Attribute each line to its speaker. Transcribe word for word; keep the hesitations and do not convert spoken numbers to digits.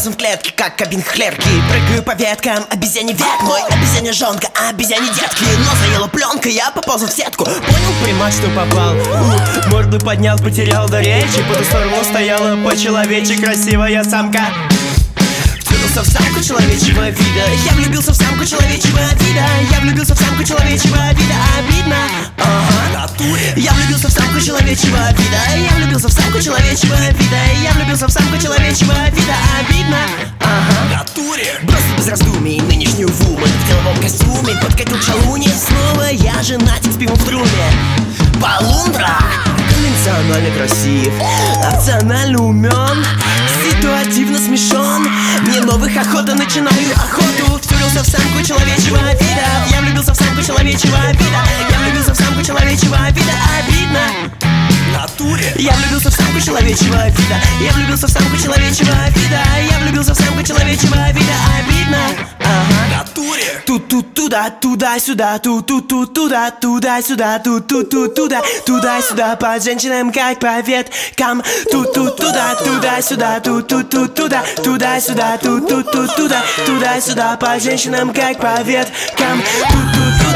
Speaker 1: заморозен в клетке, как кабин хлерки. Прыгаю по веткам, обезьяне век мой, обезьяне жонка, обезьяне детки. Но заела пленка, я пополз в сетку. Понял, понимать, что попал. У, морду поднял, потерял до речи. По ту сторону стояла по-человече красивая самка. Втянулся в самку человечьего вида. Я влюбился в самку человечьего вида. Я влюбился в самку человечьего вида. Обидно, ага. Я влюбился в самку человечьего вида. Я влюбился в самку человечьего вида. Я влюбился в самку человечьего вида. Обидно, ага. Бросил без раздумий нынешнюю вумен в деловом костюме. Подкатил шалуни. Снова я женатик с пивом в трубе. Полундра. Конвенционально красив, опционально умен, ситуативно смешон. Мне новых охота, начинаю охоту. Втюрился в самку человечьего вида. Я влюбился в самку человечьего вида. Я влюбился в самку человечьего вида. Обидно. Я влюбился в самку человечьего вида. Я влюбился в самку человечьего вида. Я влюбился в самку человечьего вида. Обидно. Ага. Тут-тут туда, туда-сюда, тут-тут туда, туда-сюда, тут-тут туда, туда-сюда, по женщинам как по веткам. Тут-тут туда, туда-сюда, тут-тут туда, туда-сюда, тут-тут туда, туда-сюда, по женщинам как по веткам. Тут-тут